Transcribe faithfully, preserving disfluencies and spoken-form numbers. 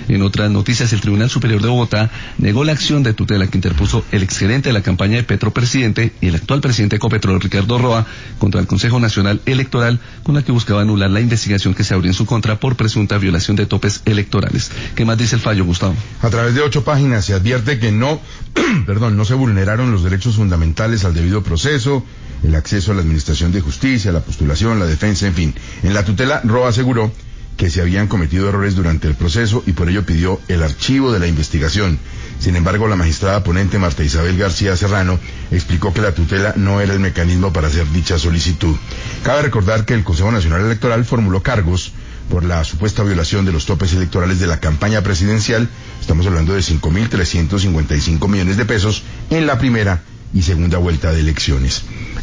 En otras noticias, el Tribunal Superior de Bogotá negó la acción de tutela que interpuso el exgerente de la campaña de Petro Presidente y el actual presidente de Ecopetrol, Ricardo Roa, contra el Consejo Nacional Electoral, con la que buscaba anular la investigación que se abrió en su contra por presunta violación de topes electorales. ¿Qué más dice el fallo, Gustavo? A través de ocho páginas se advierte que no, perdón, no se vulneraron los derechos fundamentales al debido proceso, el acceso a la administración de justicia, la postulación, la defensa, en fin. En la tutela, Roa aseguró que se habían cometido errores durante el proceso y por ello pidió el archivo de la investigación. Sin embargo, la magistrada ponente Marta Isabel García Serrano explicó que la tutela no era el mecanismo para hacer dicha solicitud. Cabe recordar que el Consejo Nacional Electoral formuló cargos por la supuesta violación de los topes electorales de la campaña presidencial. Estamos hablando de cinco mil trescientos cincuenta y cinco millones de pesos en la primera y segunda vuelta de elecciones.